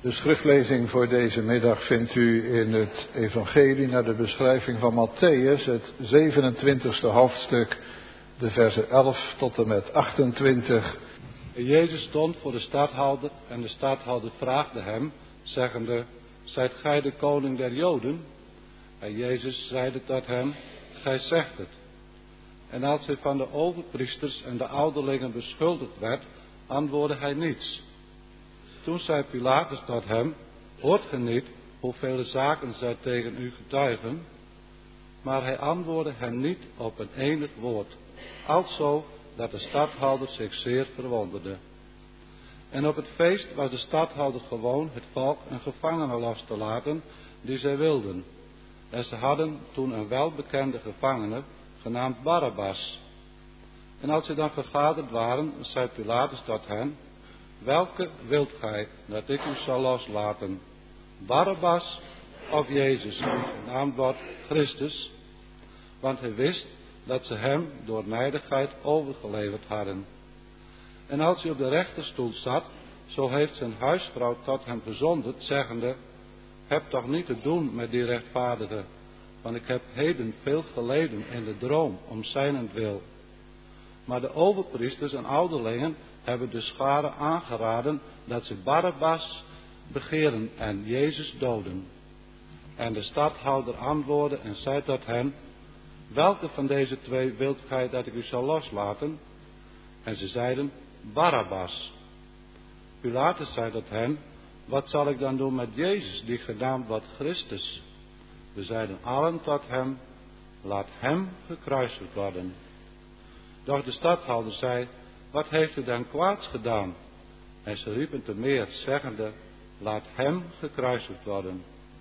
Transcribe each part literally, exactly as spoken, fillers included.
De schriftlezing voor deze middag vindt u in het evangelie naar de beschrijving van Mattheüs, het zevenentwintigste hoofdstuk, de versen elf tot en met achtentwintig. En Jezus stond voor de stadhouder en de stadhouder vraagde hem, zeggende, zijt gij de koning der Joden? En Jezus zeide tot hem, gij zegt het. En als hij van de overpriesters en de ouderlingen beschuldigd werd, antwoordde hij niets. Toen zei Pilatus tot hem, hoort ge niet hoeveel zaken zij tegen u getuigen? Maar hij antwoordde hem niet op een enig woord, alzo dat de stadhouder zich zeer verwonderde. En op het feest was de stadhouder gewoon het volk een gevangene los te laten die zij wilden. En ze hadden toen een welbekende gevangene, genaamd Barabbas. En als ze dan vergaderd waren, zei Pilatus tot hen, welke wilt gij dat ik u zal loslaten? Barabbas of Jezus, die genaamd wordt Christus? Want hij wist dat ze hem door nijdigheid overgeleverd hadden. En als hij op de rechterstoel zat, zo heeft zijn huisvrouw tot hem gezonderd, zeggende, heb toch niet te doen met die rechtvaardige, want ik heb heden veel geleden in de droom om zijnentwil. Maar de overpriesters en ouderlingen hebben de schare aangeraden dat ze Barabbas begeren en Jezus doden. En de stadhouder antwoordde en zei tot hen, welke van deze twee wilt gij dat ik u zal loslaten? En ze zeiden, Barabbas. Pilatus zei tot hen, wat zal ik dan doen met Jezus, die genaamd wordt Christus? We zeiden allen tot hem, laat hem gekruisigd worden. Doch de stadhouder zei, wat heeft u dan kwaads gedaan? En ze riepen te meer, zeggende, laat hem gekruisigd worden.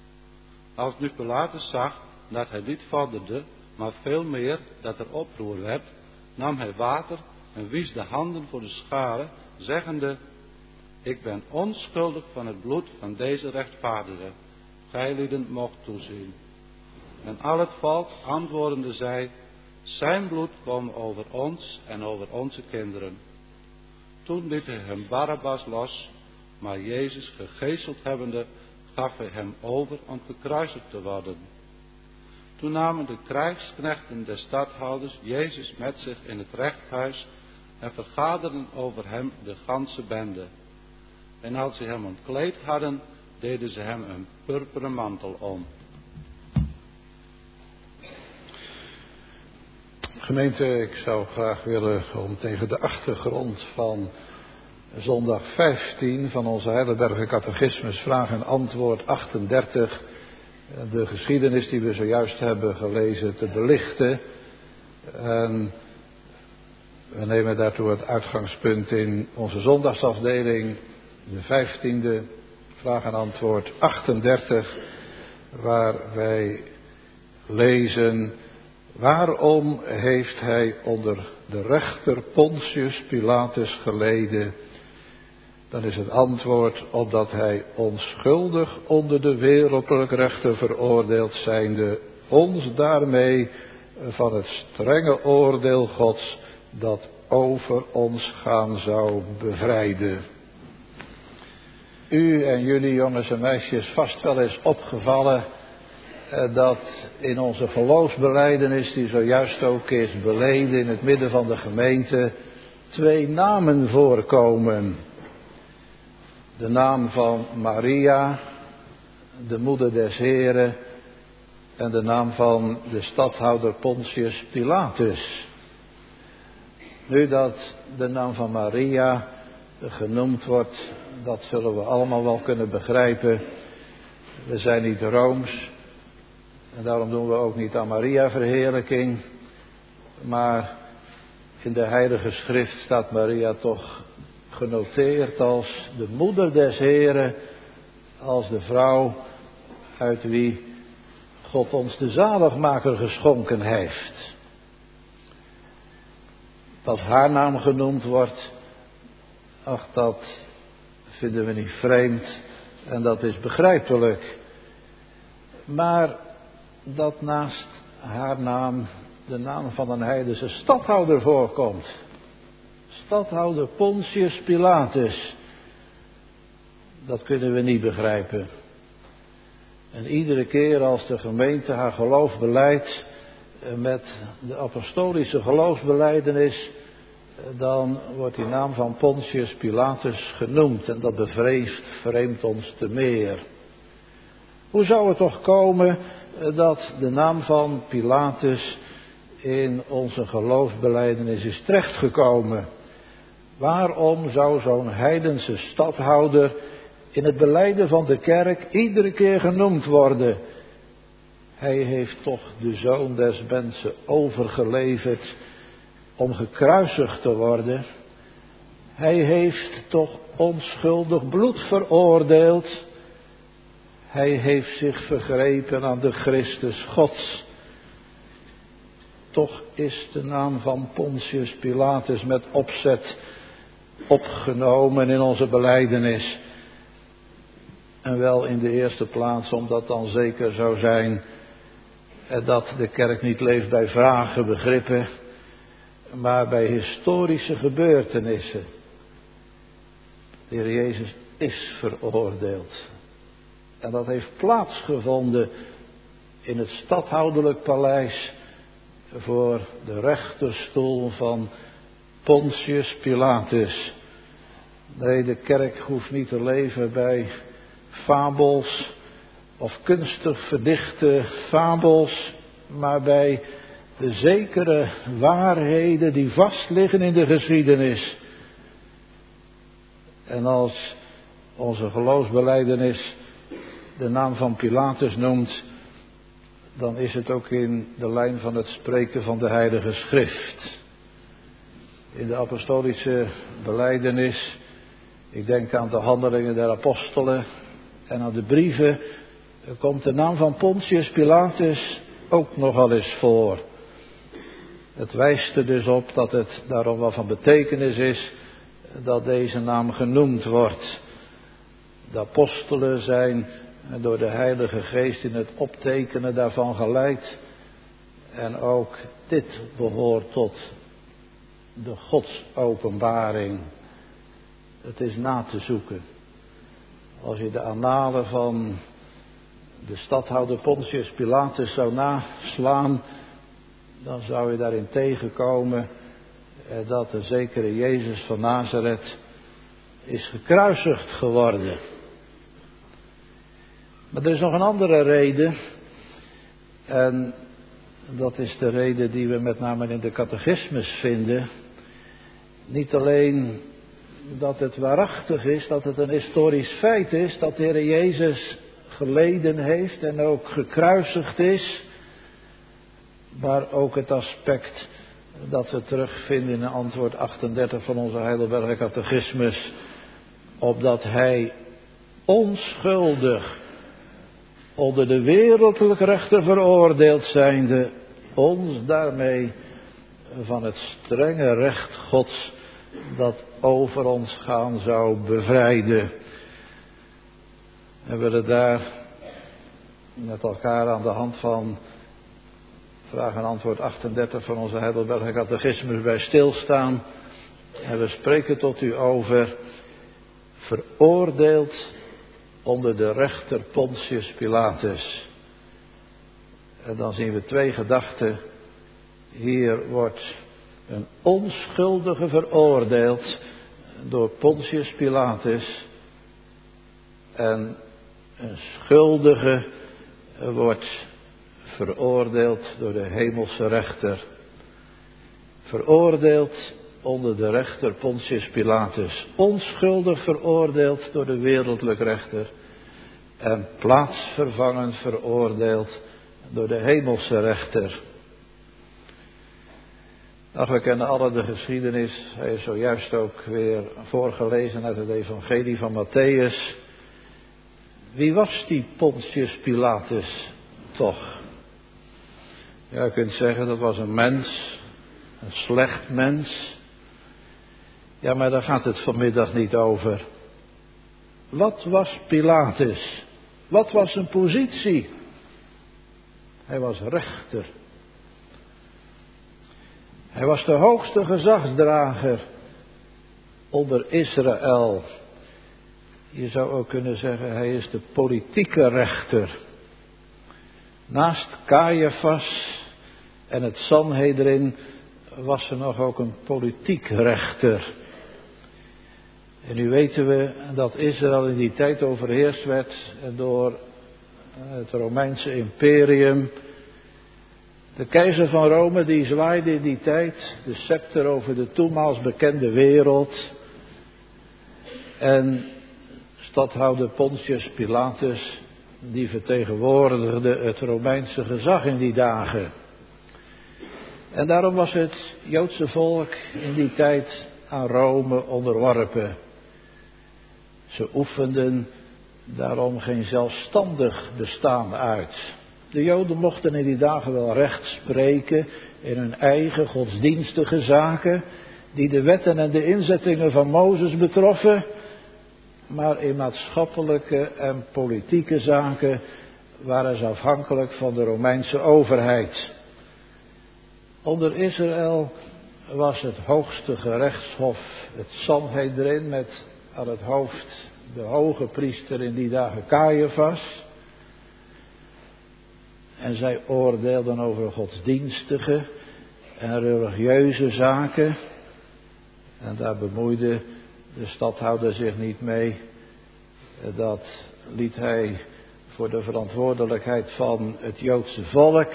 Als nu Pilatus zag dat hij niet vorderde, maar veel meer dat er oproer werd, nam hij water en wies de handen voor de schare, zeggende, ik ben onschuldig van het bloed van deze rechtvaardige, gijlieden mocht toezien. En al het volk antwoordende zei, zijn bloed kwam over ons en over onze kinderen. Toen liet hij hem Barabbas los, maar Jezus gegezeld hebbende, gaf hij hem over om gekruisigd te worden. Toen namen de krijgsknechten des stadhouders Jezus met zich in het rechthuis en vergaderden over hem de ganse bende. En als ze hem ontkleed hadden, deden ze hem een purperen mantel om. Gemeente, ik zou graag willen om tegen de achtergrond van zondag vijftien van onze Heidelberger Catechismus, vraag en antwoord achtendertig, de geschiedenis die we zojuist hebben gelezen te belichten. En we nemen daartoe het uitgangspunt in onze zondagsafdeling, de vijftiende, vraag en antwoord achtendertig, waar wij lezen, waarom heeft hij onder de rechter Pontius Pilatus geleden? Dan is het antwoord, opdat hij onschuldig onder de wereldlijke rechter veroordeeld zijnde, ons daarmee van het strenge oordeel Gods dat over ons gaan zou bevrijden. U en jullie jongens en meisjes vast wel eens opgevallen dat in onze geloofsbelijdenis, die zojuist ook is beleden in het midden van de gemeente, twee namen voorkomen. De naam van Maria, de moeder des Heren, en de naam van de stadhouder Pontius Pilatus. Nu dat de naam van Maria genoemd wordt, dat zullen we allemaal wel kunnen begrijpen. We zijn niet rooms. En daarom doen we ook niet aan Maria-verheerlijking. Maar in de Heilige Schrift staat Maria toch genoteerd als de moeder des Heren, als de vrouw uit wie God ons de zaligmaker geschonken heeft. Dat haar naam genoemd wordt, ach, dat vinden we niet vreemd en dat is begrijpelijk. Maar dat naast haar naam de naam van een heidense stadhouder voorkomt. Stadhouder Pontius Pilatus. dat kunnen we niet begrijpen. En iedere keer als de gemeente haar geloof beleidt met de apostolische geloofsbelijdenis, dan wordt die naam van Pontius Pilatus genoemd en dat bevreemdt vreemdt ons te meer. Hoe zou het toch komen dat de naam van Pilatus in onze geloofsbelijdenis is terechtgekomen? Waarom zou zo'n heidense stadhouder in het belijden van de kerk iedere keer genoemd worden? Hij heeft toch de Zoon des Mensen overgeleverd om gekruisigd te worden. Hij heeft toch onschuldig bloed veroordeeld. Hij heeft zich vergrepen aan de Christus Gods. Toch is de naam van Pontius Pilatus met opzet opgenomen in onze belijdenis. En wel in de eerste plaats omdat dan zeker zou zijn dat de kerk niet leeft bij vragen, begrippen, maar bij historische gebeurtenissen. De Heer Jezus is veroordeeld. En dat heeft plaatsgevonden in het stadhouderlijk paleis voor de rechterstoel van Pontius Pilatus. Nee, de kerk hoeft niet te leven bij fabels of kunstig verdichte fabels, maar bij de zekere waarheden die vastliggen in de geschiedenis. En als onze geloofsbelijdenis de naam van Pilatus noemt, dan is het ook in de lijn van het spreken van de Heilige Schrift. In de apostolische belijdenis, ik denk aan de handelingen der apostelen en aan de brieven, komt de naam van Pontius Pilatus ook nogal eens voor. Het wijst er dus op dat het daarom wel van betekenis is dat deze naam genoemd wordt. De apostelen zijn door de Heilige Geest in het optekenen daarvan geleid. En ook dit behoort tot de Godsopenbaring. Het is na te zoeken. Als je de annalen van de stadhouder Pontius Pilatus zou naslaan, dan zou je daarin tegenkomen dat de zekere Jezus van Nazareth is gekruisigd geworden. Maar er is nog een andere reden. En dat is de reden die we met name in de catechismus vinden. Niet alleen dat het waarachtig is, dat het een historisch feit is, dat de Heer Jezus geleden heeft en ook gekruisigd is. Maar ook het aspect dat we terugvinden in antwoord achtendertig van onze Heidelberger catechismus. Opdat hij onschuldig onder de wereldlijke rechter veroordeeld zijnde, ons daarmee van het strenge recht Gods dat over ons gaan zou bevrijden. En we willen daar met elkaar aan de hand van vraag en antwoord achtendertig van onze Heidelberger catechismus bij stilstaan. En we spreken tot u over veroordeeld onder de rechter Pontius Pilatus. En dan zien we twee gedachten. Hier wordt een onschuldige veroordeeld door Pontius Pilatus. En een schuldige wordt veroordeeld door de hemelse rechter. Veroordeeld onder de rechter Pontius Pilatus. Onschuldig veroordeeld door de wereldlijke rechter. En plaatsvervangend veroordeeld door de hemelse rechter. Ach, we kennen alle de geschiedenis. Hij is zojuist ook weer voorgelezen uit het evangelie van Matthäus. Wie was die Pontius Pilatus toch? Ja, je kunt zeggen dat was een mens. Een slecht mens. Ja, maar daar gaat het vanmiddag niet over. Wat was Pilatus? Wat was zijn positie? Hij was rechter. Hij was de hoogste gezagsdrager onder Israël. Je zou ook kunnen zeggen, hij is de politieke rechter. Naast Caiaphas en het Sanhedrin was er nog ook een politiek rechter. En nu weten we dat Israël in die tijd overheerst werd door het Romeinse imperium. De keizer van Rome die zwaaide in die tijd de scepter over de toenmaals bekende wereld. En stadhouder Pontius Pilatus die vertegenwoordigde het Romeinse gezag in die dagen. En daarom was het Joodse volk in die tijd aan Rome onderworpen. Ze oefenden daarom geen zelfstandig bestaan uit. De Joden mochten in die dagen wel recht spreken in hun eigen godsdienstige zaken, die de wetten en de inzettingen van Mozes betroffen, maar in maatschappelijke en politieke zaken waren ze afhankelijk van de Romeinse overheid. Onder Israël was het hoogste gerechtshof het Sanhedrin met aan het hoofd de hoge priester in die dagen Caiaphas. En zij oordeelden over godsdienstige en religieuze zaken. En daar bemoeide de stadhouder zich niet mee. Dat liet hij voor de verantwoordelijkheid van het Joodse volk.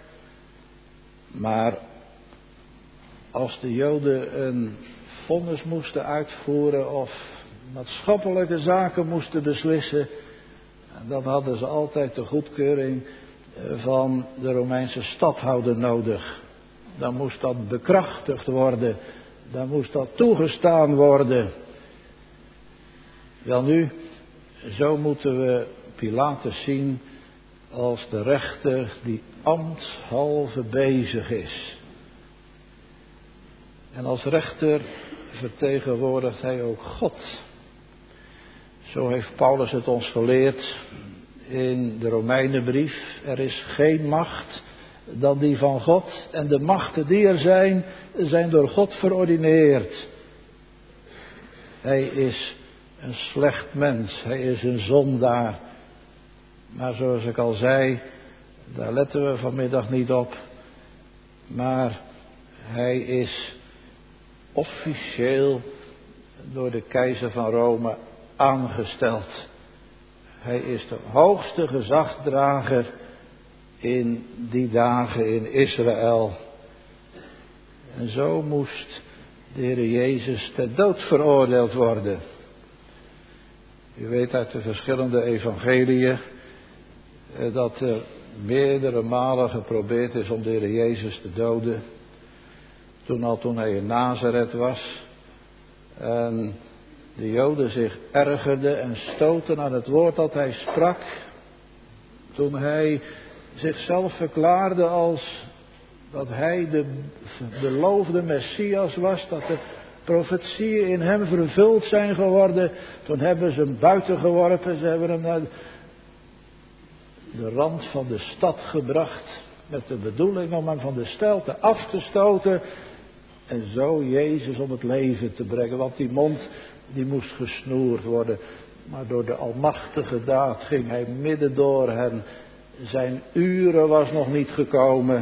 Maar als de Joden een vonnis moesten uitvoeren of maatschappelijke zaken moesten beslissen, dan hadden ze altijd de goedkeuring van de Romeinse stadhouder nodig. Dan moest dat bekrachtigd worden. Dan moest dat toegestaan worden. Welnu, zo moeten we Pilatus zien als de rechter die ambtshalve bezig is. En als rechter vertegenwoordigt hij ook God. Zo heeft Paulus het ons geleerd in de Romeinenbrief. Er is geen macht dan die van God. En de machten die er zijn, zijn door God verordineerd. Hij is een slecht mens. Hij is een zondaar. Maar zoals ik al zei, daar letten we vanmiddag niet op. Maar hij is officieel door de keizer van Rome aangesteld. Hij is de hoogste gezagdrager in die dagen in Israël. En zo moest de Heer Jezus ter dood veroordeeld worden. U weet uit de verschillende evangeliën dat er meerdere malen geprobeerd is om de Heer Jezus te doden. Toen al toen hij in Nazareth was. En de Joden zich ergerden en stoten aan het woord dat hij sprak. Toen hij zichzelf verklaarde als dat hij de beloofde Messias was. Dat de profetieën in hem vervuld zijn geworden. Toen hebben ze hem buiten geworpen. Ze hebben hem naar de rand van de stad gebracht. Met de bedoeling om hem van de steilte af te stoten. En zo Jezus om het leven te brengen. Want die mond die moest gesnoerd worden. Maar door de almachtige daad ging hij midden door hen. Zijn uren was nog niet gekomen.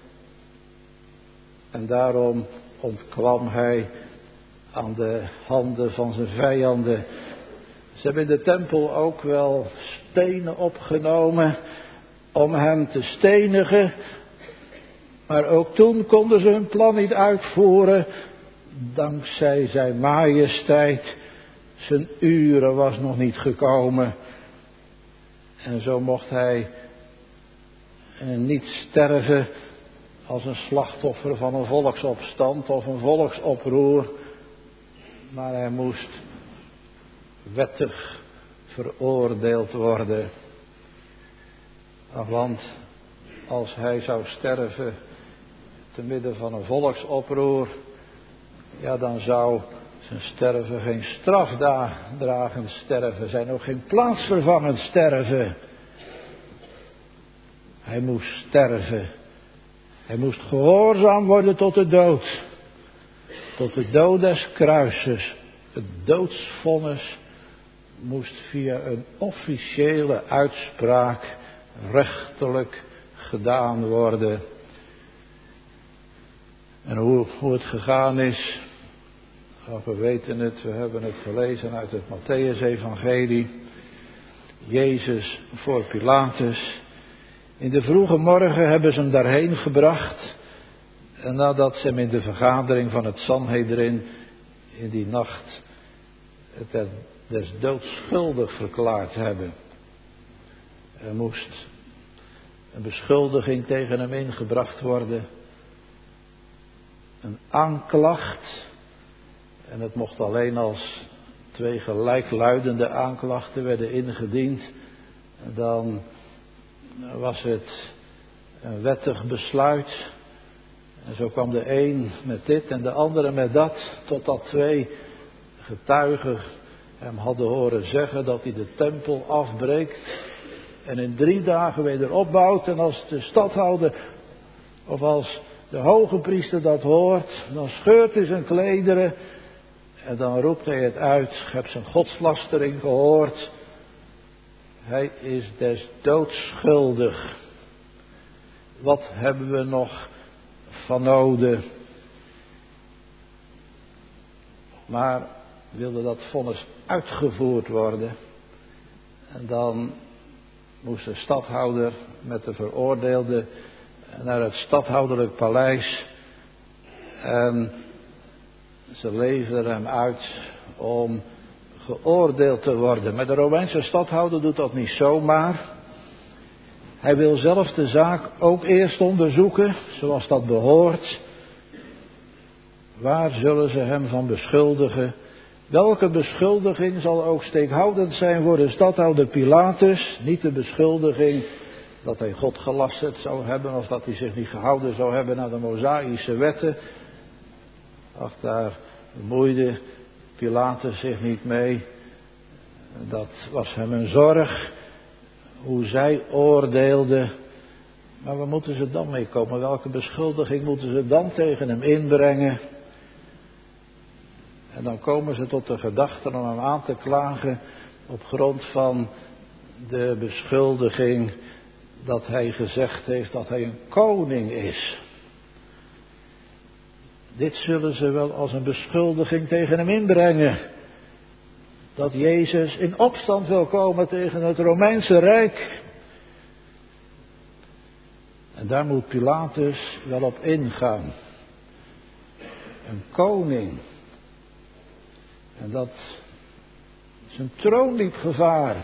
En daarom ontkwam hij aan de handen van zijn vijanden. Ze hebben in de tempel ook wel stenen opgenomen om hem te stenigen. Maar ook toen konden ze hun plan niet uitvoeren. Dankzij zijn majesteit. Zijn uren was nog niet gekomen. En zo mocht hij niet sterven als een slachtoffer van een volksopstand of een volksoproer. Maar hij moest wettig veroordeeld worden. Want als hij zou sterven te midden van een volksoproer, ja, dan zou zijn sterven geen strafdragend sterven zijn, ook geen plaatsvervangend sterven. Hij moest sterven. Hij moest gehoorzaam worden tot de dood. Tot de dood des kruises. Het doodsvonnis moest via een officiële uitspraak rechterlijk gedaan worden. En hoe, hoe het gegaan is, oh, we weten het, we hebben het gelezen uit het Mattheüs-evangelie. Jezus voor Pilatus. In de vroege morgen hebben ze hem daarheen gebracht. En nadat ze hem in de vergadering van het Sanhedrin in die nacht het des doods schuldig verklaard hebben. Er moest een beschuldiging tegen hem ingebracht worden. Een aanklacht. En het mocht alleen als twee gelijkluidende aanklachten werden ingediend. Dan was het een wettig besluit. En zo kwam de een met dit en de andere met dat. Totdat twee getuigen hem hadden horen zeggen dat hij de tempel afbreekt. En in drie dagen weer opbouwt. En als de stadhouder of als de hoge priester dat hoort, dan scheurt hij zijn klederen. En dan roept hij het uit. Ik heb zijn godslastering gehoord. Hij is des doods schuldig. Wat hebben we nog van noden? Maar wilde dat vonnis uitgevoerd worden. En dan moest de stadhouder met de veroordeelde naar het stadhouderlijk paleis. En ze leverden hem uit om geoordeeld te worden. Maar de Romeinse stadhouder doet dat niet zomaar. Hij wil zelf de zaak ook eerst onderzoeken, zoals dat behoort. Waar zullen ze hem van beschuldigen? Welke beschuldiging zal ook steekhoudend zijn voor de stadhouder Pilatus? Niet de beschuldiging dat hij God gelasterd zou hebben of dat hij zich niet gehouden zou hebben naar de Mosaïsche wetten. Ach, daar bemoeide Pilatus zich niet mee. Dat was hem een zorg, hoe zij oordeelden. Maar waar moeten ze dan mee komen? Welke beschuldiging moeten ze dan tegen hem inbrengen? En dan komen ze tot de gedachte om hem aan te klagen op grond van de beschuldiging dat hij gezegd heeft dat hij een koning is. Dit zullen ze wel als een beschuldiging tegen hem inbrengen. Dat Jezus in opstand wil komen tegen het Romeinse Rijk. En daar moet Pilatus wel op ingaan. Een koning. En dat zijn troon liep gevaar.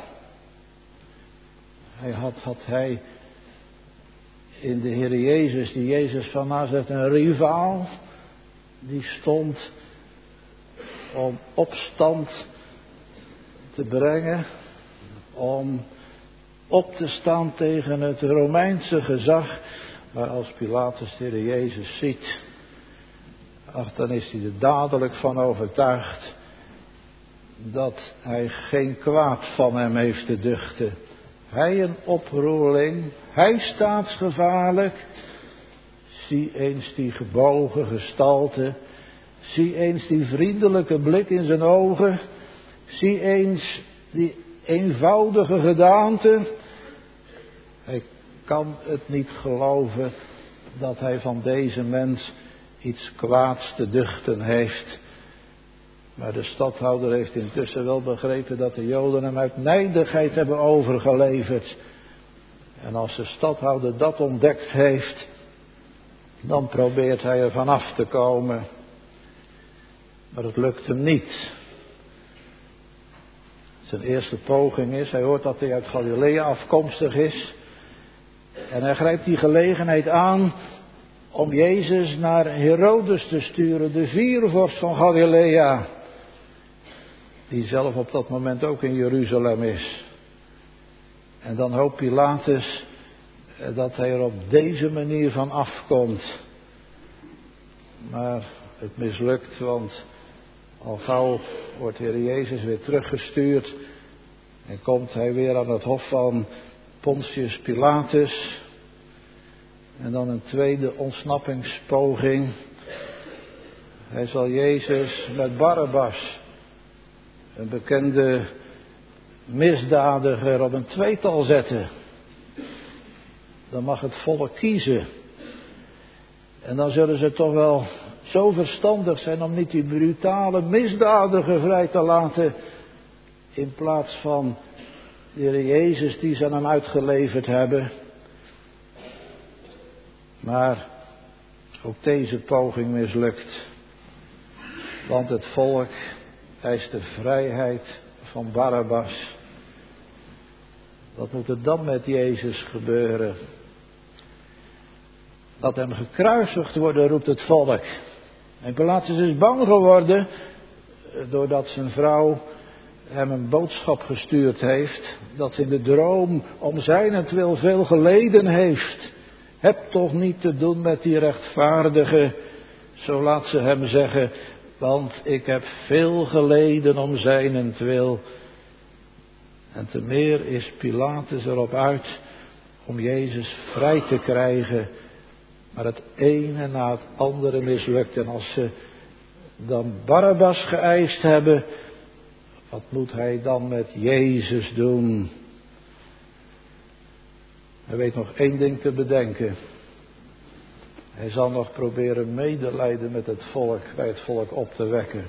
Hij had, had hij in de Heer Jezus, die Jezus van Nazareth, een rivaal. Die stond om opstand te brengen. Om op te staan tegen het Romeinse gezag. Maar als Pilatus de Heer Jezus ziet, ach, dan is hij er dadelijk van overtuigd dat hij geen kwaad van hem heeft te duchten. Hij een oproerling, hij staatsgevaarlijk. Zie eens die gebogen gestalte. Zie eens die vriendelijke blik in zijn ogen. Zie eens die eenvoudige gedaante. Hij kan het niet geloven dat hij van deze mens iets kwaads te duchten heeft. Maar de stadhouder heeft intussen wel begrepen dat de Joden hem uit nijdigheid hebben overgeleverd. En als de stadhouder dat ontdekt heeft, dan probeert hij er vanaf te komen. Maar het lukt hem niet. Zijn eerste poging is, hij hoort dat hij uit Galilea afkomstig is. En hij grijpt die gelegenheid aan om Jezus naar Herodes te sturen, de viervorst van Galilea. Die zelf op dat moment ook in Jeruzalem is. En dan hoopt Pilatus dat hij er op deze manier van afkomt. Maar het mislukt, want al gauw wordt de Heer Jezus weer teruggestuurd. En komt hij weer aan het hof van Pontius Pilatus. En dan een tweede ontsnappingspoging. Hij zal Jezus met Barabbas, een bekende misdadiger op een tweetal zetten. Dan mag het volk kiezen. En dan zullen ze toch wel zo verstandig zijn om niet die brutale misdadiger vrij te laten. In plaats van de Heer Jezus die ze aan hem uitgeleverd hebben. Maar ook deze poging mislukt. Want het volk eist de vrijheid van Barabbas. Wat moet er dan met Jezus gebeuren? Dat hem gekruisigd worden, roept het volk. En Pilatus is bang geworden, doordat zijn vrouw hem een boodschap gestuurd heeft, dat ze in de droom om zijnentwil veel geleden heeft. Heb toch niet te doen met die rechtvaardige, zo laat ze hem zeggen, want ik heb veel geleden om zijnentwil. En te meer is Pilatus erop uit om Jezus vrij te krijgen. Maar het ene na het andere mislukt. En als ze dan Barabbas geëist hebben, wat moet hij dan met Jezus doen? Hij weet nog één ding te bedenken. Hij zal nog proberen medelijden met het volk, bij het volk op te wekken.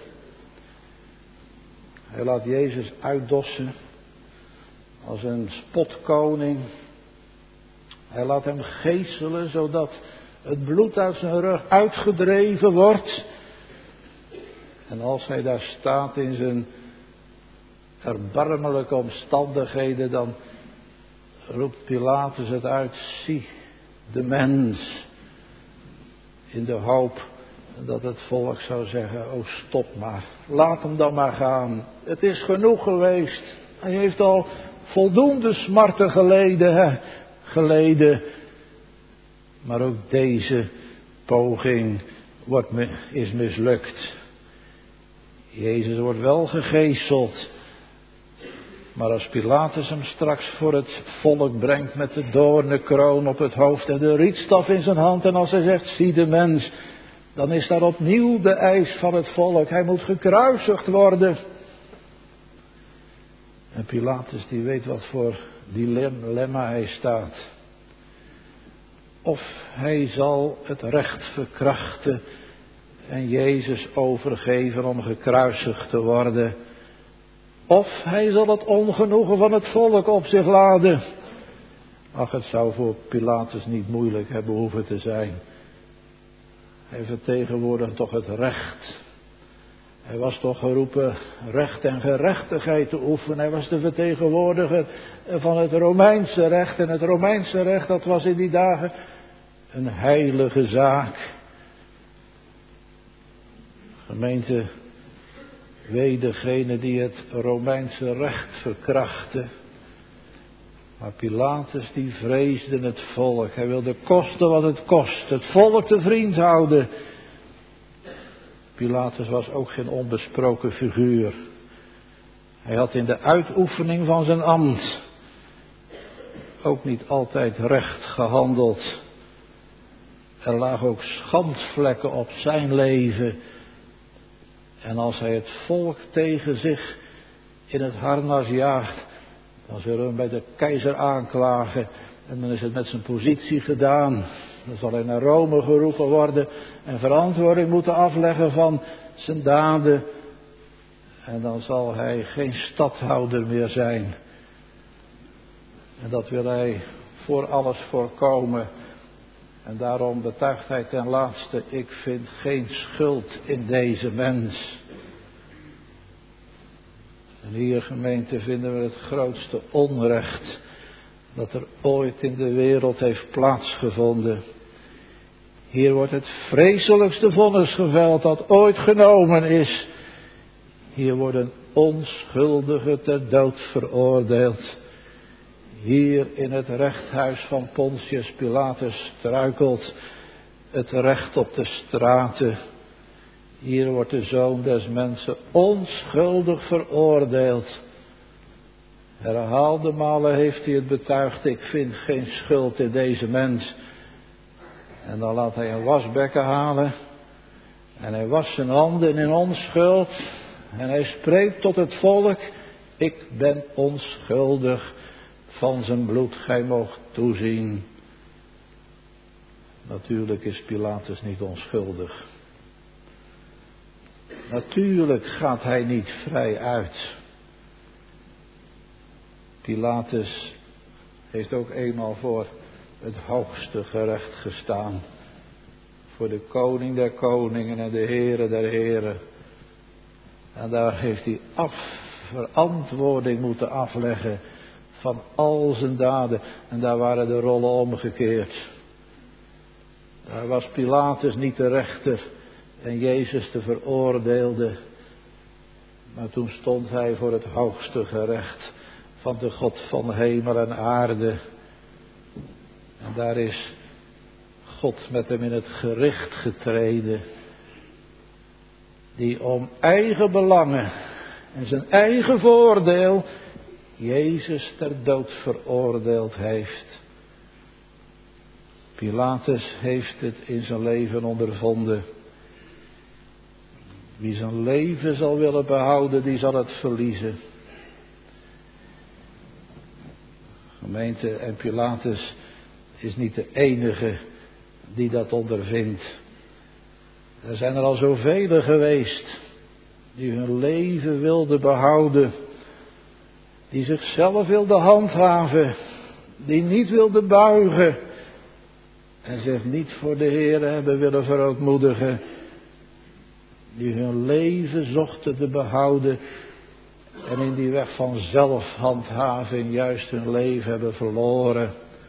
Hij laat Jezus uitdossen als een spotkoning. Hij laat hem geeselen, zodat het bloed uit zijn rug uitgedreven wordt. En als hij daar staat in zijn erbarmelijke omstandigheden, dan roept Pilatus het uit, zie de mens. In de hoop dat het volk zou zeggen, oh stop maar, laat hem dan maar gaan. Het is genoeg geweest. Hij heeft al voldoende smarten geleden, hè? geleden. Maar ook deze poging wordt, is mislukt. Jezus wordt wel gegeeseld. Maar als Pilatus hem straks voor het volk brengt met de doornenkroon op het hoofd en de rietstaf in zijn hand. En als hij zegt, zie de mens. Dan is daar opnieuw de eis van het volk. Hij moet gekruisigd worden. En Pilatus die weet wat voor dilemma hij staat. Of hij zal het recht verkrachten en Jezus overgeven om gekruisigd te worden. Of hij zal het ongenoegen van het volk op zich laden. Ach, het zou voor Pilatus niet moeilijk hebben hoeven te zijn. Hij vertegenwoordigt toch het recht. Hij was toch geroepen recht en gerechtigheid te oefenen. Hij was de vertegenwoordiger van het Romeinse recht. En het Romeinse recht, dat was in die dagen een heilige zaak. Gemeente, wee degene die het Romeinse recht verkrachten. Maar Pilatus die vreesde het volk. Hij wilde kosten wat het kost. Het volk te vriend houden. Pilatus was ook geen onbesproken figuur. Hij had in de uitoefening van zijn ambt ook niet altijd recht gehandeld. Er lagen ook schandvlekken op zijn leven. En als hij het volk tegen zich in het harnas jaagt, dan zullen we hem bij de keizer aanklagen. En dan is het met zijn positie gedaan. Dan zal hij naar Rome geroepen worden en verantwoording moeten afleggen van zijn daden. En dan zal hij geen stadhouder meer zijn. En dat wil hij voor alles voorkomen. En daarom betuigt hij ten laatste, ik vind geen schuld in deze mens. En hier, gemeente, vinden we het grootste onrecht dat er ooit in de wereld heeft plaatsgevonden. Hier wordt het vreselijkste vonnis geveld dat ooit genomen is. Hier worden onschuldigen ter dood veroordeeld. Hier in het rechthuis van Pontius Pilatus struikelt het recht op de straten. Hier wordt de Zoon des Mensen onschuldig veroordeeld. Herhaalde malen heeft hij het betuigd, ik vind geen schuld in deze mens. En dan laat hij een wasbekken halen. En hij wast zijn handen in onschuld. En hij spreekt tot het volk, Ik ben onschuldig, van zijn bloed gij moogt toezien. Natuurlijk is Pilatus niet onschuldig. Natuurlijk gaat hij niet vrij uit. Pilatus heeft ook eenmaal voor het hoogste gerecht gestaan. Voor de koning der koningen en de Heere der heren. En daar heeft hij af, verantwoording moeten afleggen van al zijn daden. En daar waren de rollen omgekeerd. Daar was Pilatus niet de rechter en Jezus de veroordeelde. Maar toen stond hij voor het hoogste gerecht van de God van hemel en aarde. En daar is God met hem in het gericht getreden. Die om eigen belangen en zijn eigen voordeel Jezus ter dood veroordeeld heeft. Pilatus heeft het in zijn leven ondervonden. Wie zijn leven zal willen behouden, die zal het verliezen. Gemeente, en Pilatus is niet de enige die dat ondervindt. Er zijn er al zoveel geweest die hun leven wilden behouden. Die zichzelf wilden handhaven. Die niet wilden buigen. En zich niet voor de Heer hebben willen verootmoedigen. Die hun leven zochten te behouden. En in die weg van zelfhandhaving juist hun leven hebben verloren.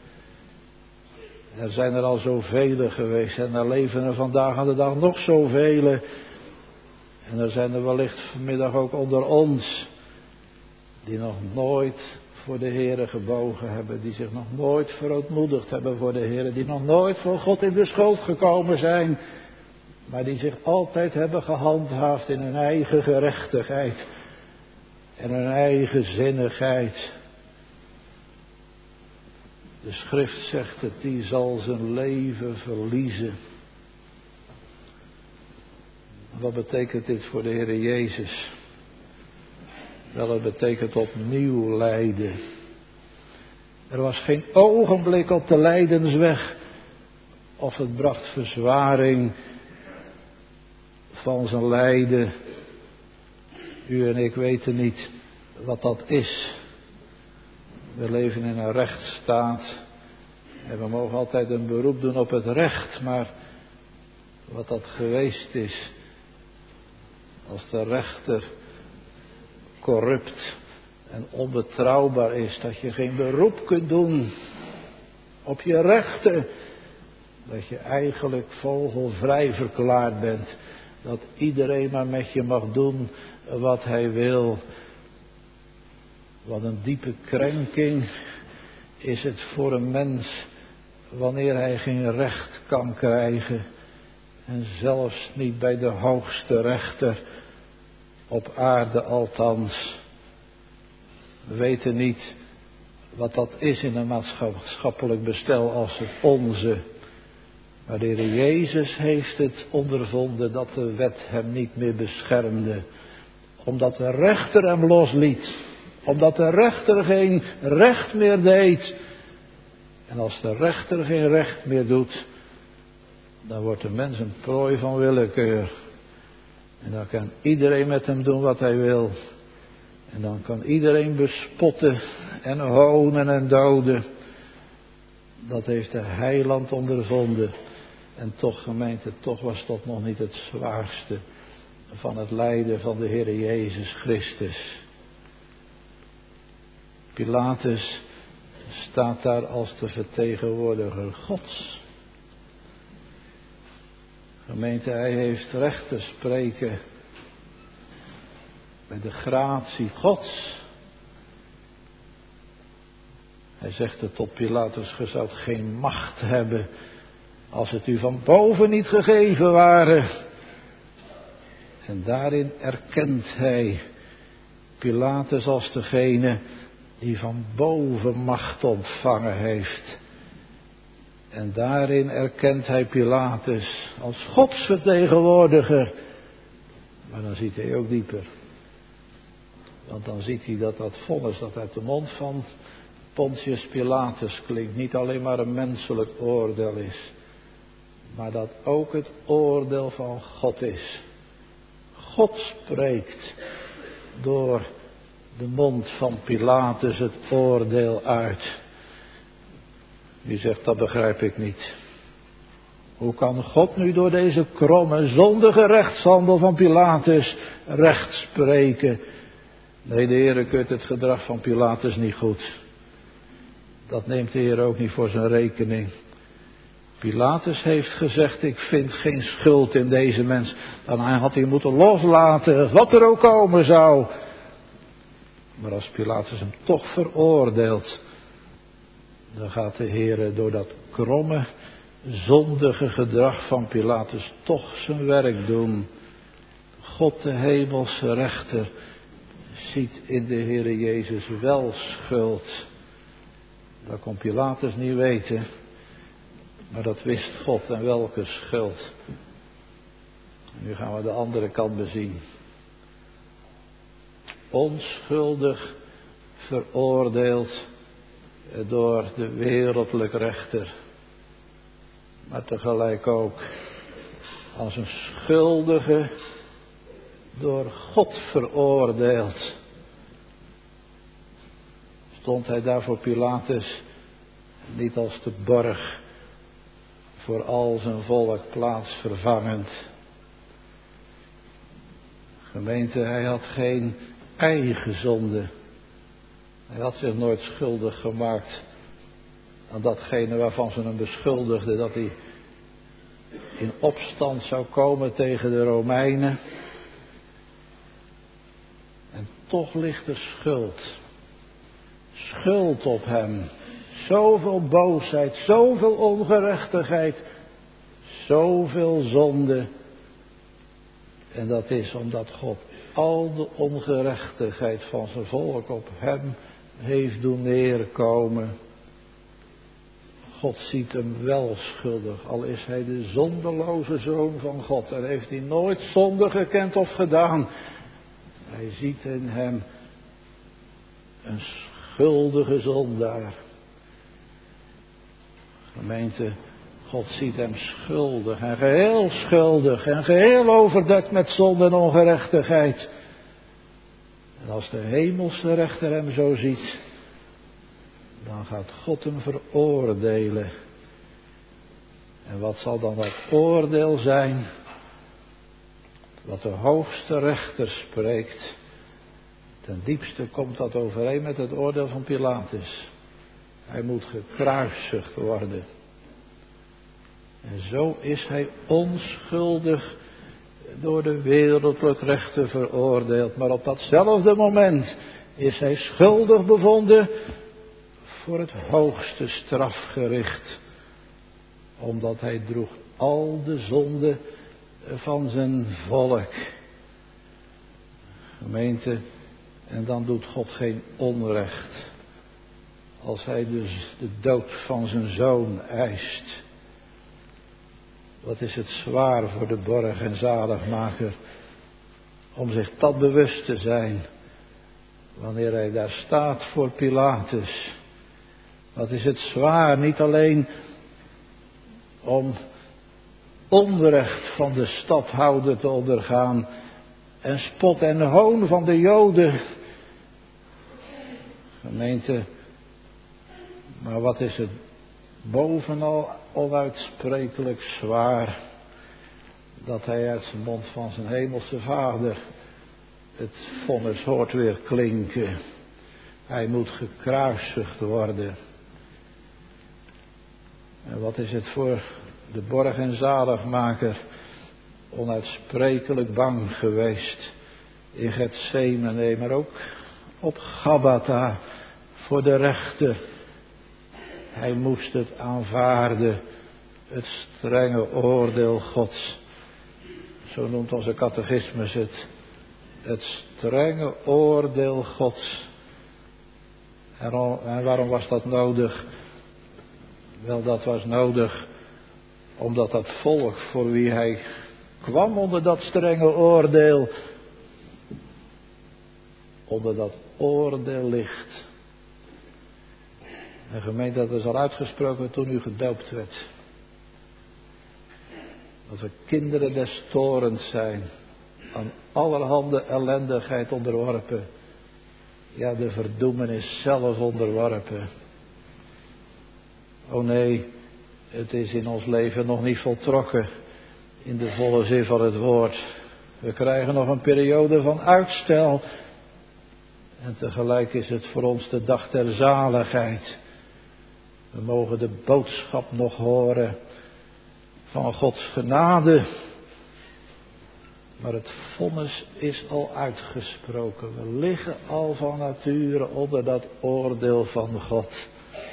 Er zijn er al zoveel geweest. En er leven er vandaag aan de dag nog zoveel. En er zijn er wellicht vanmiddag ook onder ons. Die nog nooit voor de Heere gebogen hebben. Die zich nog nooit verootmoedigd hebben voor de Heere. Die nog nooit voor God in de schuld gekomen zijn. Maar die zich altijd hebben gehandhaafd in hun eigen gerechtigheid. En hun eigen zinnigheid. De schrift zegt het, die zal zijn leven verliezen. Wat betekent dit voor de Heere Jezus? Wel, het betekent opnieuw lijden. Er was geen ogenblik op de lijdensweg. Of het bracht verzwaring van zijn lijden. U en ik weten niet wat dat is. We leven in een rechtsstaat. En we mogen altijd een beroep doen op het recht. Maar wat dat geweest is. Als de rechter corrupt en onbetrouwbaar is. Dat je geen beroep kunt doen op je rechten. Dat je eigenlijk vogelvrij verklaard bent. Dat iedereen maar met je mag doen wat hij wil. Wat een diepe krenking is het voor een mens wanneer hij geen recht kan krijgen. En zelfs niet bij de hoogste rechter, op aarde althans. We weten niet wat dat is in een maatschappelijk bestel als het onze. Maar de Heer Jezus heeft het ondervonden dat de wet hem niet meer beschermde. Omdat de rechter hem losliet. Omdat de rechter geen recht meer deed. En als de rechter geen recht meer doet, dan wordt de mens een prooi van willekeur. En dan kan iedereen met hem doen wat hij wil. En dan kan iedereen bespotten en honen en doden. Dat heeft de heiland ondervonden. En toch, gemeente, toch was dat nog niet het zwaarste van het lijden van de Heer Jezus Christus. Pilatus staat daar als de vertegenwoordiger Gods. Gemeente, hij heeft recht te spreken bij de gratie Gods. Hij zegt het tot Pilatus, ge zoudt geen macht hebben als het u van boven niet gegeven waren. En daarin erkent hij Pilatus als degene die van boven macht ontvangen heeft. En daarin erkent hij Pilatus als Gods vertegenwoordiger. Maar dan ziet hij ook dieper. Want dan ziet hij dat dat vonnis dat uit de mond van Pontius Pilatus klinkt, niet alleen maar een menselijk oordeel is, maar dat ook het oordeel van God is. God spreekt door de mond van Pilatus het oordeel uit. U zegt, dat begrijp ik niet. Hoe kan God nu door deze kromme, zondige rechtshandel van Pilatus recht spreken? Nee, de Heer keurt het gedrag van Pilatus niet goed. Dat neemt de Heer ook niet voor zijn rekening. Pilatus heeft gezegd, ik vind geen schuld in deze mens. Dan had hij moeten loslaten, wat er ook komen zou. Maar als Pilatus hem toch veroordeelt, dan gaat de Heer door dat kromme, zondige gedrag van Pilatus toch zijn werk doen. God de hemelse rechter ziet in de Heere Jezus wel schuld. Dat kon Pilatus niet weten, maar dat wist God, en welke schuld. Nu gaan we de andere kant bezien. Onschuldig veroordeeld door de wereldlijk rechter, maar tegelijk ook als een schuldige door God veroordeeld. Stond hij daar voor Pilatus niet als de borg voor al zijn volk plaatsvervangend. Gemeente, hij had geen eigen zonde. Hij had zich nooit schuldig gemaakt aan datgene waarvan ze hem beschuldigden, dat hij in opstand zou komen tegen de Romeinen. En toch ligt er schuld. Schuld op hem. Zoveel boosheid, zoveel ongerechtigheid, zoveel zonde. En dat is omdat God al de ongerechtigheid van zijn volk op hem heeft doen neerkomen. God ziet hem wel schuldig, al is hij de zondeloze zoon van God en heeft hij nooit zonde gekend of gedaan. Hij ziet in hem een schuldige zondaar. Gemeente, God ziet hem schuldig en geheel schuldig en geheel overdekt met zonde en ongerechtigheid. En als de hemelse rechter hem zo ziet, dan gaat God hem veroordelen. En wat zal dan dat oordeel zijn? Wat de hoogste rechter spreekt. Ten diepste komt dat overeen met het oordeel van Pilatus. Hij moet gekruisigd worden. En zo is hij onschuldig door de wereldlijk rechter veroordeeld. Maar op datzelfde moment is hij schuldig bevonden voor het hoogste strafgericht. Omdat hij droeg al de zonde van zijn volk. Gemeente, en dan doet God geen onrecht. Als hij dus de dood van zijn zoon eist. Wat is het zwaar voor de borg en zaligmaker om zich dat bewust te zijn wanneer hij daar staat voor Pilatus. Wat is het zwaar, niet alleen om onrecht van de stadhouder te ondergaan en spot en hoon van de Joden. Gemeente, maar wat is het bovenal onuitsprekelijk zwaar dat hij uit zijn mond van zijn hemelse Vader het vonnis hoort weer klinken. Hij moet gekruisigd worden. En wat is het voor de borg en zaligmaker onuitsprekelijk bang geweest in Getsemane, maar ook op Gabbatha voor de rechter. Hij moest het aanvaarden, het strenge oordeel Gods. Zo noemt onze catechismus het. Het strenge oordeel Gods. En waarom was dat nodig? Wel, dat was nodig omdat dat volk voor wie hij kwam onder dat strenge oordeel onder dat oordeel ligt. En gemeente, dat is al uitgesproken toen u gedoopt werd. Dat we kinderen des torens zijn, aan allerhande ellendigheid onderworpen. Ja, de verdoemenis zelf onderworpen. O nee, het is in ons leven nog niet voltrokken, in de volle zin van het woord. We krijgen nog een periode van uitstel. En tegelijk is het voor ons de dag der zaligheid. We mogen de boodschap nog horen van Gods genade. Maar het vonnis is al uitgesproken. We liggen al van nature onder dat oordeel van God.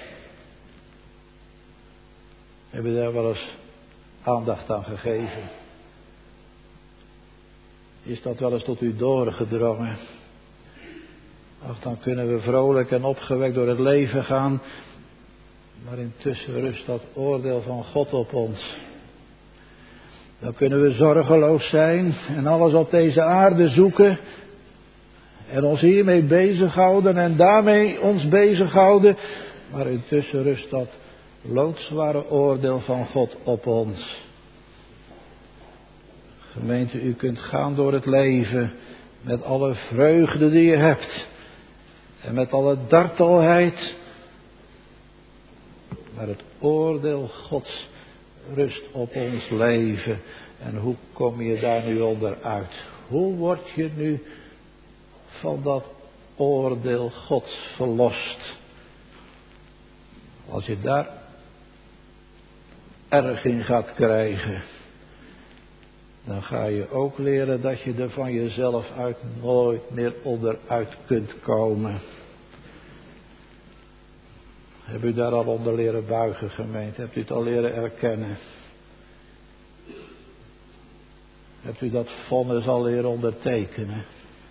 Heb je daar wel eens aandacht aan gegeven? Is dat wel eens tot u doorgedrongen? Ach, dan kunnen we vrolijk en opgewekt door het leven gaan. Maar intussen rust dat oordeel van God op ons. Dan kunnen we zorgeloos zijn en alles op deze aarde zoeken. En ons hiermee bezighouden en daarmee ons bezighouden. Maar intussen rust dat loodzware oordeel van God op ons. Gemeente, u kunt gaan door het leven met alle vreugde die je hebt. En met alle dartelheid. Maar het oordeel Gods rust op ons leven. En hoe kom je daar nu onderuit? Hoe word je nu van dat oordeel Gods verlost? Als je daar erg in gaat krijgen, dan ga je ook leren dat je er van jezelf uit nooit meer onderuit kunt komen. Hebt u daar al onder leren buigen, gemeente? Hebt u het al leren erkennen? Hebt u dat vonnis al leren ondertekenen?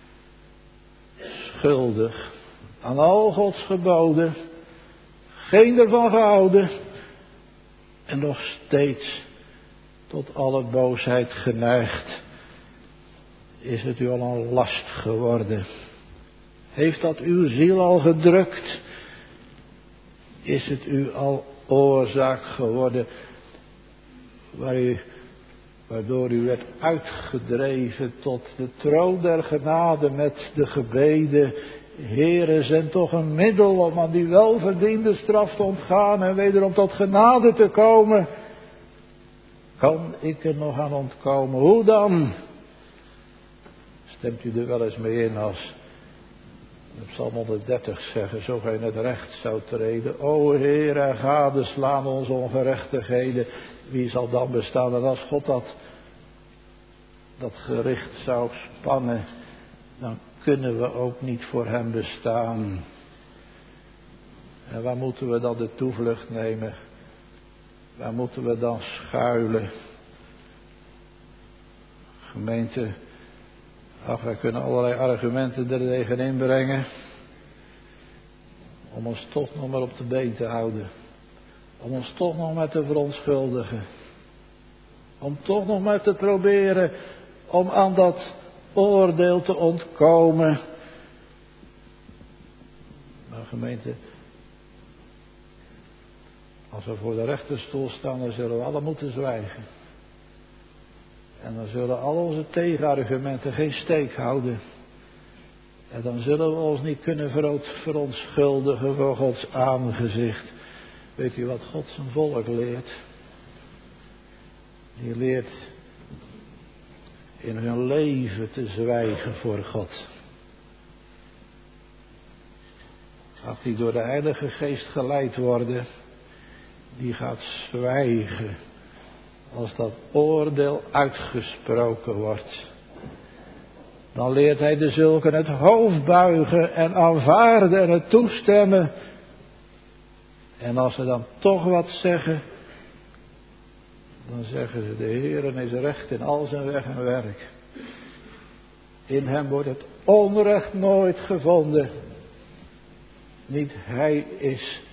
Schuldig aan al Gods geboden, geen ervan gehouden en nog steeds tot alle boosheid geneigd. Is het u al een last geworden? Heeft dat uw ziel al gedrukt? Is het u al oorzaak geworden waar u, waardoor u werd uitgedreven tot de troon der genade met de gebeden: Heere, zend toch een middel om aan die welverdiende straf te ontgaan en wederom tot genade te komen. Kan ik er nog aan ontkomen? Hoe dan? Stemt u er wel eens mee in als de Psalm honderddertig zeggen, zo gij in het recht zou treden. O Heer, en gadeslaan onze ongerechtigheden. Wie zal dan bestaan? En als God dat, dat gericht zou spannen, dan kunnen we ook niet voor hem bestaan. En waar moeten we dan de toevlucht nemen? Waar moeten we dan schuilen? Gemeente, ach, wij kunnen allerlei argumenten er tegenin brengen. Om ons toch nog maar op de been te houden. Om ons toch nog maar te verontschuldigen. Om toch nog maar te proberen om aan dat oordeel te ontkomen. Maar gemeente, als we voor de rechterstoel staan, dan zullen we alle moeten zwijgen. En dan zullen al onze tegenargumenten geen steek houden. En dan zullen we ons niet kunnen verontschuldigen voor Gods aangezicht. Weet u wat God zijn volk leert? Die leert in hun leven te zwijgen voor God. Als die door de Heilige Geest geleid worden, die gaat zwijgen als dat oordeel uitgesproken wordt. Dan leert hij de zulken het hoofd buigen en aanvaarden en het toestemmen. En als ze dan toch wat zeggen, dan zeggen ze: de Heer is recht in al zijn weg en werk. In hem wordt het onrecht nooit gevonden. Niet hij is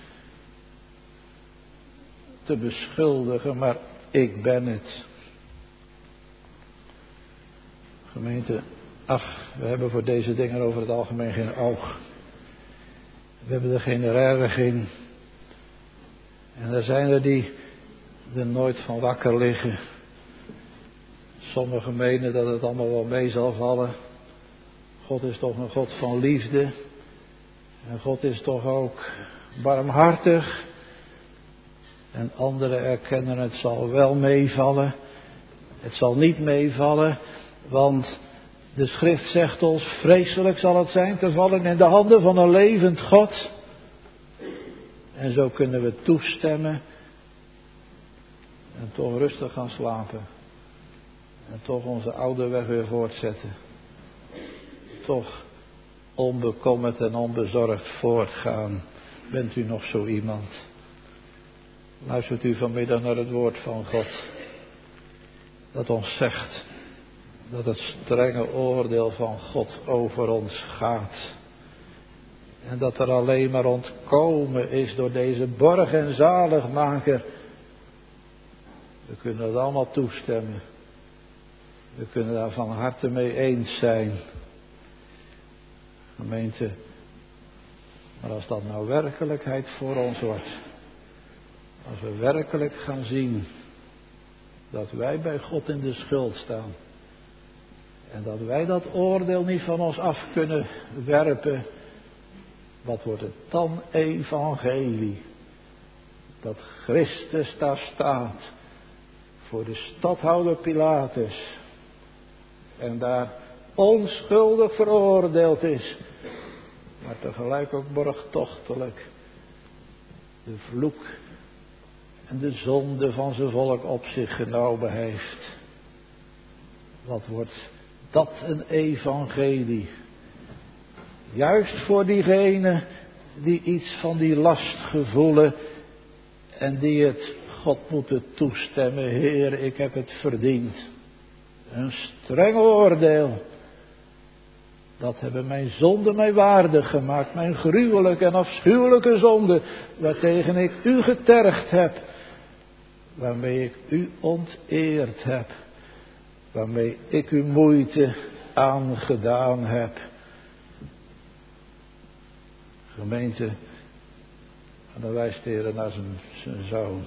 te beschuldigen, maar ik ben het. Gemeente, ach, we hebben voor deze dingen over het algemeen geen oog. We hebben er geen erg in. En er zijn er die er nooit van wakker liggen. Sommigen menen dat het allemaal wel mee zal vallen. God is toch een God van liefde. En God is toch ook barmhartig. En anderen erkennen het zal wel meevallen. Het zal niet meevallen, want de schrift zegt ons, vreselijk zal het zijn te vallen in de handen van een levend God. En zo kunnen we toestemmen en toch rustig gaan slapen. En toch onze oude weg weer voortzetten. Toch onbekommerd en onbezorgd voortgaan. Bent u nog zo iemand? Luistert u vanmiddag naar het woord van God. Dat ons zegt dat het strenge oordeel van God over ons gaat. En dat er alleen maar ontkomen is door deze borg en zaligmaker. We kunnen het allemaal toestemmen. We kunnen daar van harte mee eens zijn. Gemeente, maar als dat nou werkelijkheid voor ons wordt. Als we werkelijk gaan zien dat wij bij God in de schuld staan. En dat wij dat oordeel niet van ons af kunnen werpen. Wat wordt het dan evangelie? Dat Christus daar staat. Voor de stadhouder Pilatus. En daar onschuldig veroordeeld is. Maar tegelijk ook borgtochtelijk. De vloek en de zonde van zijn volk op zich genomen heeft. Wat wordt dat een evangelie. Juist voor diegenen die iets van die last gevoelen. En die het God moeten toestemmen. Heer, ik heb het verdiend. Een streng oordeel. Dat hebben mijn zonden mij waardig gemaakt. Mijn gruwelijke en afschuwelijke zonde. Waartegen ik u getergd heb. Waarmee ik u onteerd heb. Waarmee ik u moeite aangedaan heb. Gemeente. En dan wijst de Heer naar zijn, zijn zoon.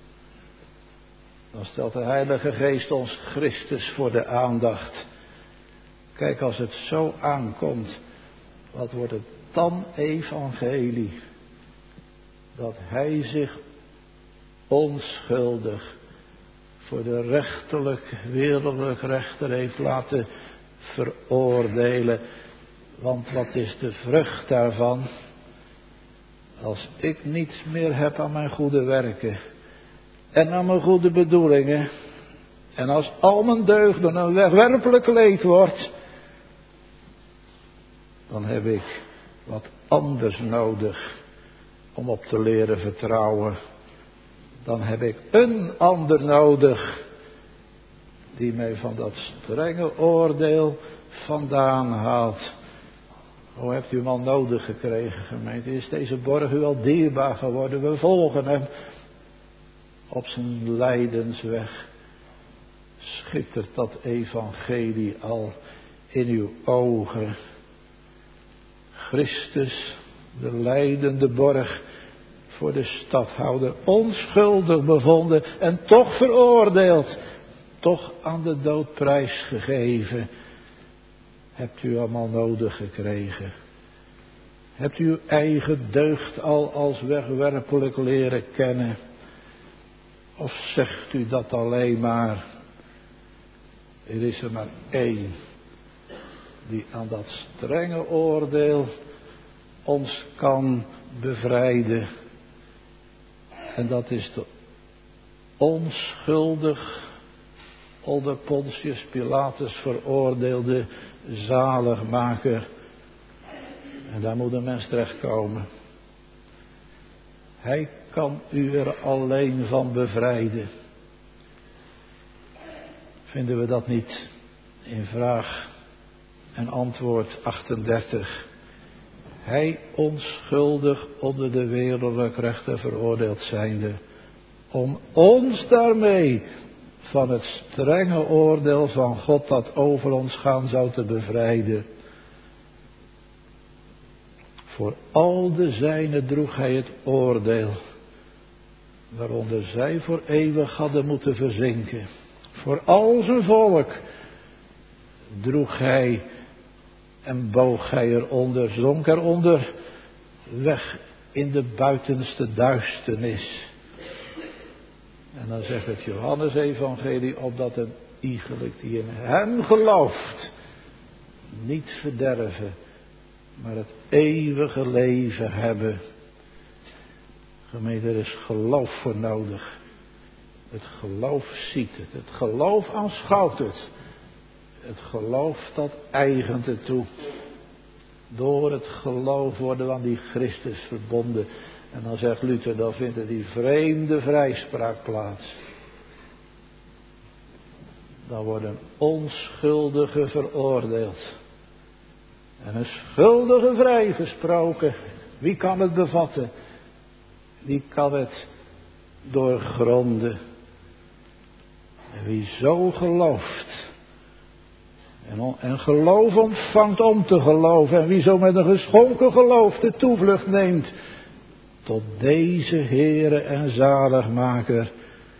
Dan stelt de Heilige Geest ons Christus voor de aandacht. Kijk, als het zo aankomt, wat wordt het dan evangelie? Dat hij zich onschuldig voor de rechterlijk, wereldlijk rechter heeft laten veroordelen. Want wat is de vrucht daarvan? Als ik niets meer heb aan mijn goede werken en aan mijn goede bedoelingen, en als al mijn deugden een wegwerpelijk leed wordt, dan heb ik wat anders nodig om op te leren vertrouwen. Dan heb ik een ander nodig die mij van dat strenge oordeel vandaan haalt. Hoe hebt u hem al nodig gekregen, gemeente? Is deze borg u al dierbaar geworden? We volgen hem op zijn lijdensweg. Schittert dat evangelie al in uw ogen? Christus, de lijdende borg voor de stadhouder, onschuldig bevonden en toch veroordeeld, toch aan de dood prijsgegeven. Hebt u allemaal nodig gekregen? Hebt u uw eigen deugd al als wegwerpelijk leren kennen? Of zegt u dat alleen maar? Er is er maar één die aan dat strenge oordeel ons kan bevrijden. En dat is de onschuldig onder Pontius Pilatus veroordeelde zaligmaker. En daar moet een mens terechtkomen. Hij kan u er alleen van bevrijden. Vinden we dat niet in vraag en antwoord achtendertig. Hij onschuldig onder de wereldlijk rechter veroordeeld zijnde, om ons daarmee van het strenge oordeel van God dat over ons gaan zou te bevrijden. Voor al de zijnen droeg hij het oordeel, waaronder zij voor eeuwig hadden moeten verzinken. Voor al zijn volk droeg hij en boog hij eronder, zonk eronder, weg in de buitenste duisternis. En dan zegt het Johannesevangelie, opdat een iegelijk die in hem gelooft niet verderven, maar het eeuwige leven hebben. Gemeente, er is geloof voor nodig. Het geloof ziet het, het geloof aanschouwt het. Het geloof dat eigent het toe. Door het geloof worden we aan die Christus verbonden. En dan zegt Luther, dan vindt er die vreemde vrijspraak plaats. Dan worden onschuldigen veroordeeld. En een schuldige vrijgesproken. Wie kan het bevatten? Wie kan het doorgronden? En wie zo gelooft. En, on, en geloof ontvangt om te geloven. En wie zo met een geschonken geloof de toevlucht neemt tot deze Heere en Zaligmaker.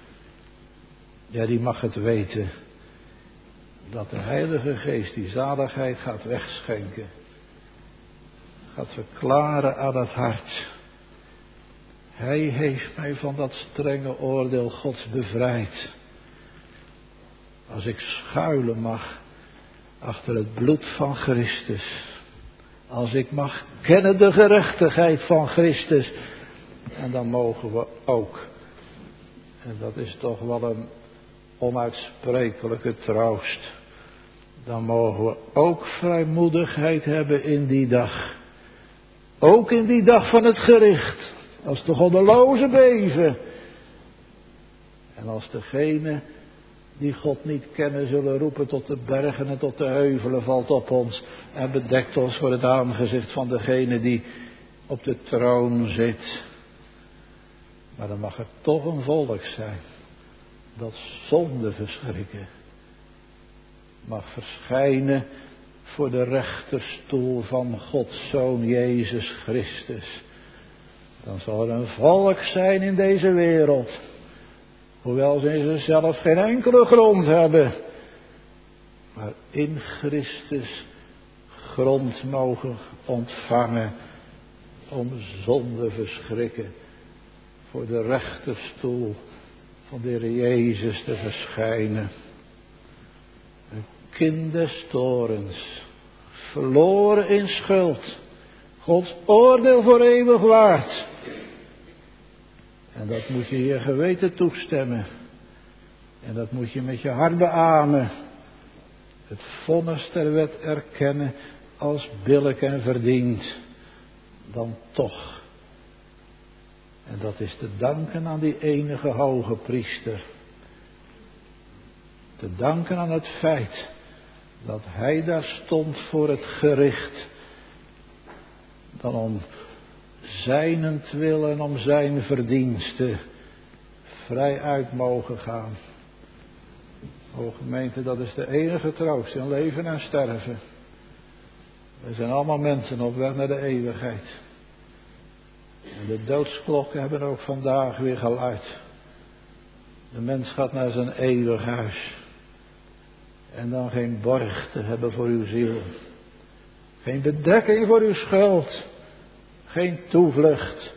Ja, die mag het weten. Dat de Heilige Geest die zaligheid gaat wegschenken. Gaat verklaren aan het hart. Hij heeft mij van dat strenge oordeel Gods bevrijd. Als ik schuilen mag achter het bloed van Christus. Als ik mag kennen de gerechtigheid van Christus. En dan mogen we ook. En dat is toch wel een onuitsprekelijke troost. Dan mogen we ook vrijmoedigheid hebben in die dag. Ook in die dag van het gericht. Als de goddelozen beven. En als degene die God niet kennen zullen roepen tot de bergen en tot de heuvelen, valt op ons en bedekt ons voor het aangezicht van degene die op de troon zit. Maar dan mag er toch een volk zijn dat zonder verschrikken mag verschijnen voor de rechterstoel van Gods Zoon Jezus Christus. Dan zal er een volk zijn in deze wereld, hoewel ze in zichzelf geen enkele grond hebben, maar in Christus grond mogen ontvangen om zonder verschrikken voor de rechterstoel van de Heer Jezus te verschijnen. Een kind des torens, verloren in schuld, Gods oordeel voor eeuwig waard. En dat moet je je geweten toestemmen. En dat moet je met je hart beamen. Het vonnis ter wet erkennen als billijk en verdiend. Dan toch. En dat is te danken aan die enige hoge priester. Te danken aan het feit dat hij daar stond voor het gericht. Dan om zijnentwil en om zijn verdiensten vrij uit mogen gaan. O gemeente, dat is de enige troost in leven en sterven. We zijn allemaal mensen op weg naar de eeuwigheid. En de doodsklokken hebben ook vandaag weer geluid. De mens gaat naar zijn eeuwig huis. En dan geen borg te hebben voor uw ziel. Geen bedekking voor uw schuld. Geen toevlucht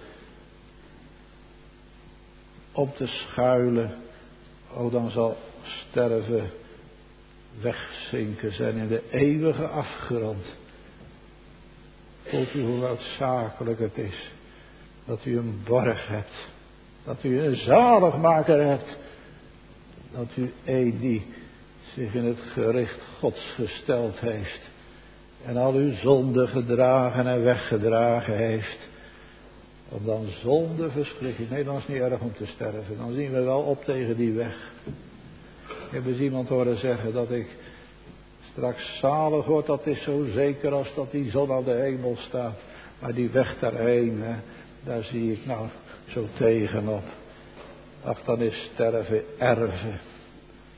om te schuilen. O, dan zal sterven wegzinken zijn in de eeuwige afgrond. Voelt u hoe noodzakelijk het is dat u een borg hebt. Dat u een zaligmaker hebt. Dat u een die zich in het gericht Gods gesteld heeft. En al uw zonden gedragen en weggedragen heeft. Om dan zonder verschrikking. Nee, dan is het niet erg om te sterven. Dan zien we wel op tegen die weg. Ik heb eens iemand horen zeggen dat ik straks zalig word. Dat is zo zeker als dat die zon aan de hemel staat. Maar die weg daarheen, hè, daar zie ik nou zo tegenop. Ach, dan is sterven erven.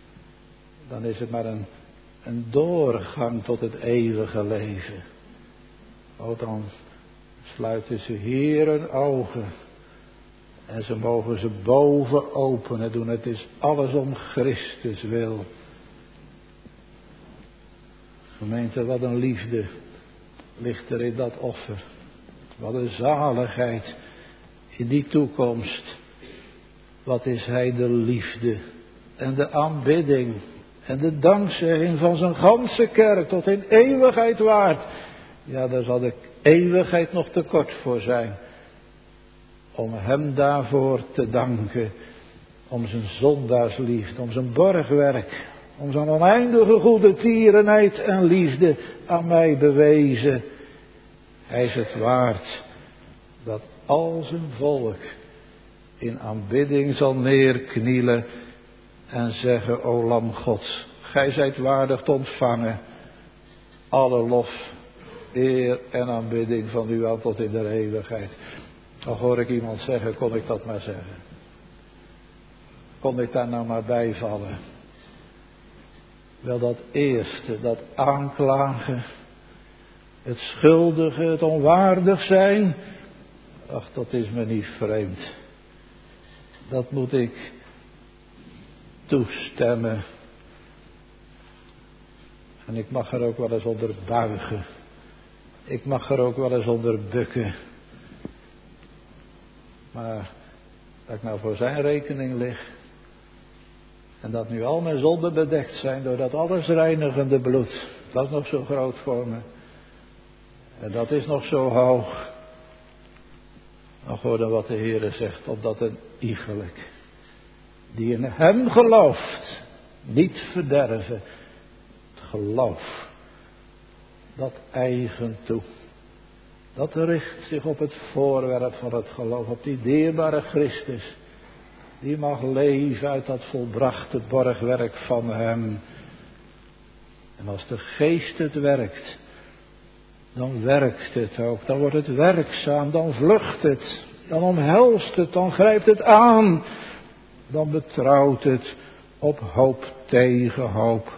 dan is het maar een, een doorgang tot het eeuwige leven. O, dan sluiten ze hier hun ogen en ze mogen ze boven openen doen. Het is alles om Christus wil. Gemeente, wat een liefde ligt er in dat offer. Wat een zaligheid in die toekomst. Wat is hij de liefde en de aanbidding en de dankzegging van zijn ganse kerk tot in eeuwigheid waard. Ja, daar zal de eeuwigheid nog te kort voor zijn. Om hem daarvoor te danken. Om zijn zondaarsliefde, om zijn borgwerk. Om zijn oneindige goede tierenheid en liefde aan mij bewezen. Hij is het waard dat al zijn volk in aanbidding zal neerknielen en zeggen: O Lam Gods, gij zijt waardig te ontvangen alle lof, eer en aanbidding van u aan tot in de eeuwigheid. Dan hoor ik iemand zeggen: kon ik dat maar zeggen? Kon ik daar nou maar bijvallen? Wel, dat eerste, dat aanklagen, het schuldige, het onwaardig zijn, ach, dat is me niet vreemd. Dat moet ik toestemmen. En ik mag er ook wel eens onder buigen. Ik mag er ook wel eens onder bukken. Maar dat ik nou voor zijn rekening lig. En dat nu al mijn zonden bedekt zijn door dat alles reinigende bloed. Dat is nog zo groot voor me. En dat is nog zo hoog. Dan hoor dan wat de Heere zegt. Opdat een iegelijk, die in hem gelooft, niet verderven. Het geloof, dat eigen toe. Dat richt zich op het voorwerp van het geloof. Op die dierbare Christus. Die mag leven uit dat volbrachte borgwerk van hem. En als de geest het werkt, dan werkt het ook. Dan wordt het werkzaam, dan vlucht het. Dan omhelst het, dan grijpt het aan. Dan betrouwt het op hoop tegen hoop.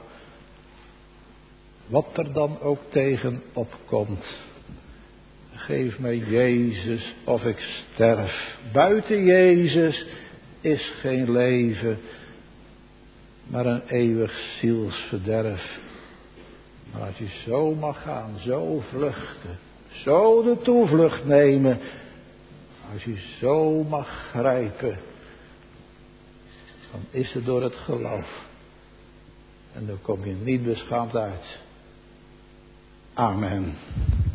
Wat er dan ook tegen opkomt. Geef mij Jezus of ik sterf. Buiten Jezus is geen leven, maar een eeuwig zielsverderf. Maar als je zo mag gaan, zo vluchten, zo de toevlucht nemen, als je zo mag grijpen, dan is het door het geloof. En dan kom je niet beschaamd uit. Amen.